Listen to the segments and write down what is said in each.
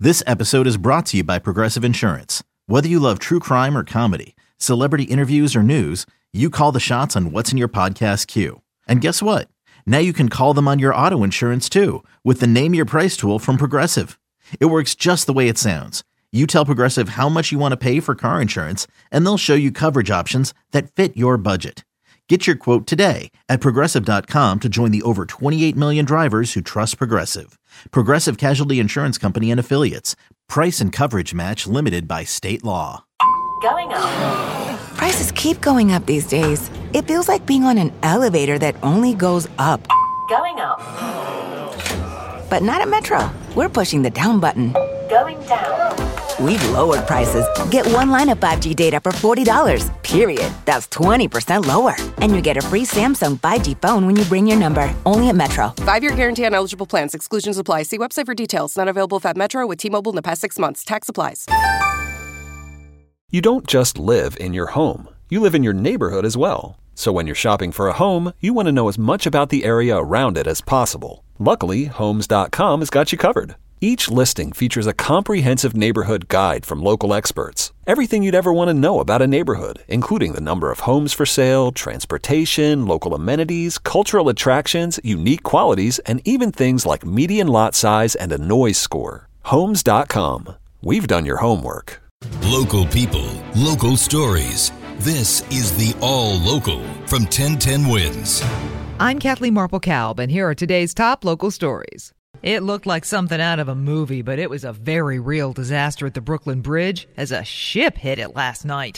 This episode is brought to you by Progressive Insurance. Whether you love true crime or comedy, celebrity interviews or news, you call the shots on what's in your podcast queue. And guess what? Now you can call them on your auto insurance too with the Name Your Price tool from Progressive. It works just the way it sounds. You tell Progressive how much you want to pay for car insurance, and they'll show you coverage options that fit your budget. Get your quote today at Progressive.com to join the over 28 million drivers who trust Progressive. Progressive Casualty Insurance Company and Affiliates. Price and coverage match limited by state law. Going up. Prices keep going up these days. It feels like being on an elevator that only goes up. Going up. But not at Metro. We're pushing the down button. Going down. We've lowered prices. Get one line of 5G data for $40, period. That's 20% lower. And you get a free Samsung 5G phone when you bring your number. Only at Metro. 5-year guarantee on eligible plans. Exclusions apply. See website for details. Not available at Metro with T-Mobile in the past 6 months. Tax applies. You don't just live in your home. You live in your neighborhood as well. So when you're shopping for a home, you want to know as much about the area around it as possible. Luckily, Homes.com has got you covered. Each listing features a comprehensive neighborhood guide from local experts. Everything you'd ever want to know about a neighborhood, including the number of homes for sale, transportation, local amenities, cultural attractions, unique qualities, and even things like median lot size and a noise score. Homes.com. We've done your homework. Local people, local stories. This is the All Local from 1010 Wins. I'm Kathleen Marple-Kalb, and here are today's top local stories. It looked like something out of a movie, but it was a very real disaster at the Brooklyn Bridge as a ship hit it last night.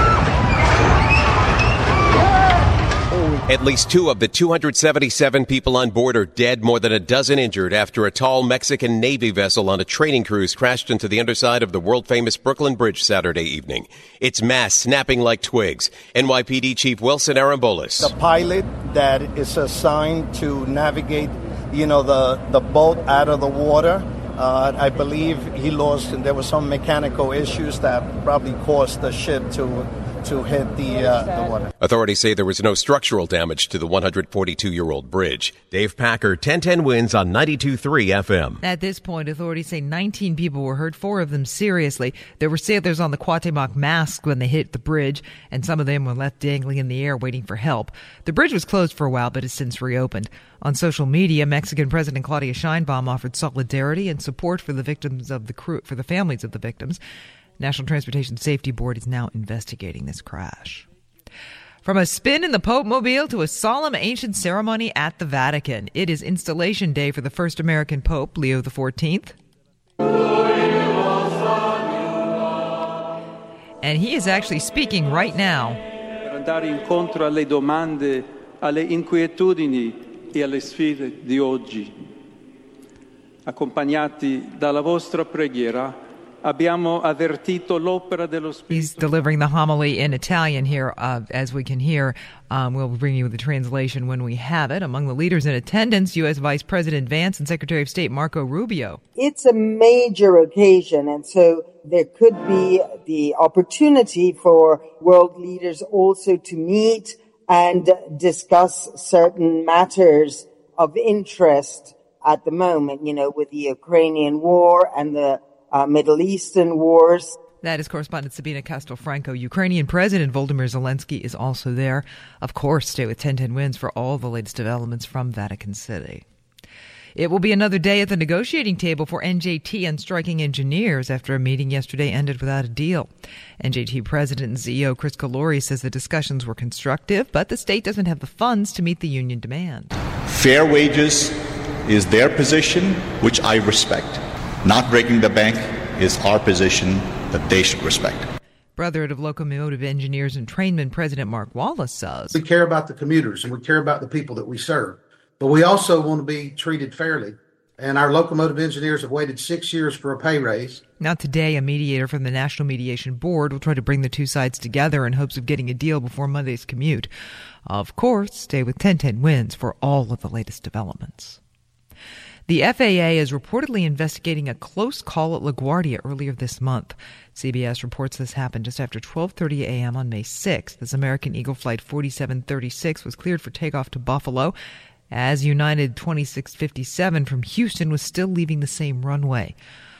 At least 2 of the 277 people on board are dead, more than a dozen injured after a tall Mexican Navy vessel on a training cruise crashed into the underside of the world-famous Brooklyn Bridge Saturday evening. Its masts snapping like twigs. NYPD Chief Wilson Arambolis. The pilot that is assigned to navigate the boat out of the water, I believe he lost, and there were some mechanical issues that probably caused the ship to hit the water. Authorities say there was no structural damage to the 142-year-old bridge. Dave Packer, 1010 Wins on 92.3 FM. At this point, authorities say 19 people were hurt, 4 of them seriously. There were sailors on the Cuauhtémoc mast when they hit the bridge, and some of them were left dangling in the air waiting for help. The bridge was closed for a while, but has since reopened. On social media, Mexican President Claudia Sheinbaum offered solidarity and support for the victims of the crew, for the families of the victims. National Transportation Safety Board is now investigating this crash. From a spin in the Pope Mobile to a solemn ancient ceremony at the Vatican, it is installation day for the first American Pope, Leo XIV. And he is actually speaking right now. Per andare incontro alle domande, alle inquietudini e alle sfide di oggi. Accompagnati dalla vostra preghiera, abbiamo avvertito l'opera dello Spirito. He's delivering the homily in Italian here, as we can hear. We'll bring you the translation when we have it. Among the leaders in attendance, U.S. Vice President Vance and Secretary of State Marco Rubio. It's a major occasion, and so there could be the opportunity for world leaders also to meet and discuss certain matters of interest at the moment, with the Ukrainian war and the Middle Eastern wars. That is correspondent Sabina Castelfranco. Ukrainian President Volodymyr Zelensky is also there. Of course, stay with 1010 Wins for all the latest developments from Vatican City. It will be another day at the negotiating table for NJT and striking engineers after a meeting yesterday ended without a deal. NJT President and CEO Chris Calori says the discussions were constructive, but the state doesn't have the funds to meet the union demand. Fair wages is their position, which I respect. Not breaking the bank is our position that they should respect. Brotherhood of Locomotive Engineers and Trainmen President Mark Wallace says, we care about the commuters and we care about the people that we serve, but we also want to be treated fairly. And our locomotive engineers have waited 6 years for a pay raise. Now today, a mediator from the National Mediation Board will try to bring the two sides together in hopes of getting a deal before Monday's commute. Of course, stay with 1010 Wins for all of the latest developments. The FAA is reportedly investigating a close call at LaGuardia earlier this month. CBS reports this happened just after 12:30 a.m. on May 6th as American Eagle Flight 4736 was cleared for takeoff to Buffalo, as United 2657 from Houston was still leaving the same runway.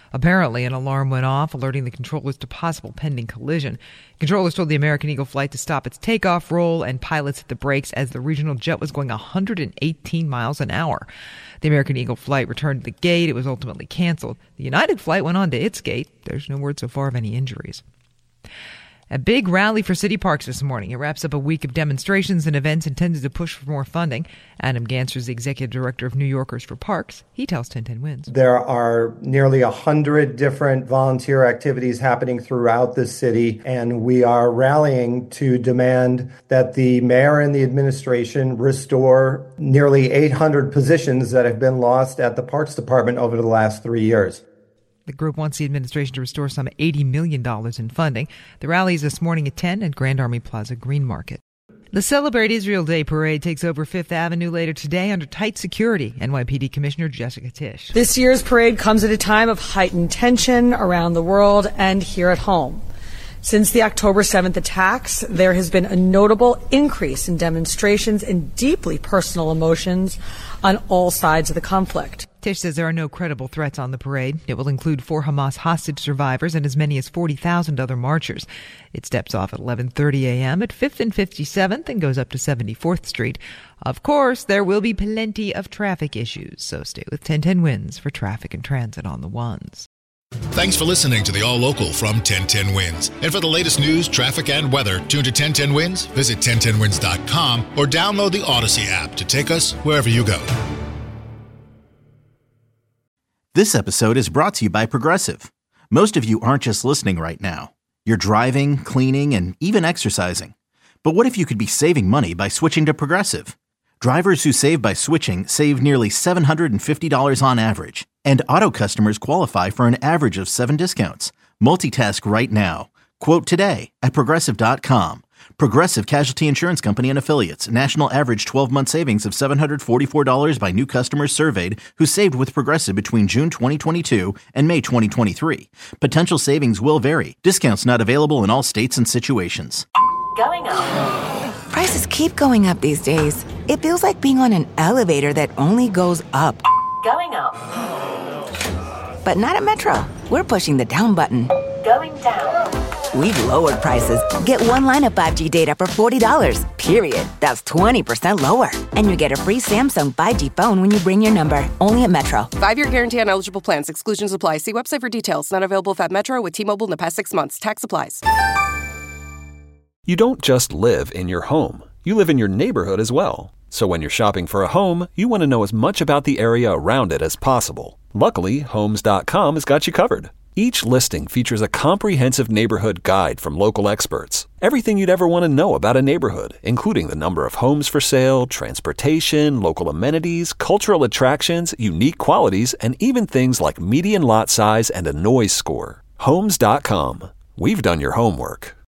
Apparently, an alarm went off, alerting the controllers to possible pending collision. Controllers told the American Eagle flight to stop its takeoff roll, and pilots hit the brakes as the regional jet was going 118 miles an hour. The American Eagle flight returned to the gate. It was ultimately canceled. The United flight went on to its gate. There's no word so far of any injuries. A big rally for city parks this morning. It wraps up a week of demonstrations and events intended to push for more funding. Adam Ganser is the executive director of New Yorkers for Parks. He tells 1010 Wins. There are nearly 100 different volunteer activities happening throughout the city, and we are rallying to demand that the mayor and the administration restore nearly 800 positions that have been lost at the Parks Department over the last 3 years. The group wants the administration to restore some $80 million in funding. The rally is this morning at 10 at Grand Army Plaza Green Market. The Celebrate Israel Day parade takes over Fifth Avenue later today under tight security. NYPD Commissioner Jessica Tisch. This year's parade comes at a time of heightened tension around the world and here at home. Since the October 7th attacks, there has been a notable increase in demonstrations and deeply personal emotions on all sides of the conflict. Tisch says there are no credible threats on the parade. It will include 4 Hamas hostage survivors and as many as 40,000 other marchers. It steps off at 11:30 a.m. at 5th and 57th and goes up to 74th Street. Of course, there will be plenty of traffic issues, so stay with 1010 Wins for traffic and transit on the ones. Thanks for listening to the All Local from 1010 Wins. And for the latest news, traffic, and weather, tune to 1010 Wins, visit 1010wins.com, or download the Odyssey app to take us wherever you go. This episode is brought to you by Progressive. Most of you aren't just listening right now. You're driving, cleaning, and even exercising. But what if you could be saving money by switching to Progressive? Drivers who save by switching save nearly $750 on average. And auto customers qualify for an average of 7 discounts. Multitask right now. Quote today at Progressive.com. Progressive Casualty Insurance Company and Affiliates. National average 12-month savings of $744 by new customers surveyed who saved with Progressive between June 2022 and May 2023. Potential savings will vary. Discounts not available in all states and situations. Going up. Prices keep going up these days. It feels like being on an elevator that only goes up. Going up. But not at Metro. We're pushing the down button. Going down. We've lowered prices. Get one line of 5G data for $40, period. That's 20% lower. And you get a free Samsung 5G phone when you bring your number. Only at Metro. 5-year guarantee on eligible plans. Exclusions apply. See website for details. Not available at Metro with T-Mobile in the past 6 months. Tax applies. You don't just live in your home. You live in your neighborhood as well. So when you're shopping for a home, you want to know as much about the area around it as possible. Luckily, Homes.com has got you covered. Each listing features a comprehensive neighborhood guide from local experts. Everything you'd ever want to know about a neighborhood, including the number of homes for sale, transportation, local amenities, cultural attractions, unique qualities, and even things like median lot size and a noise score. Homes.com. We've done your homework.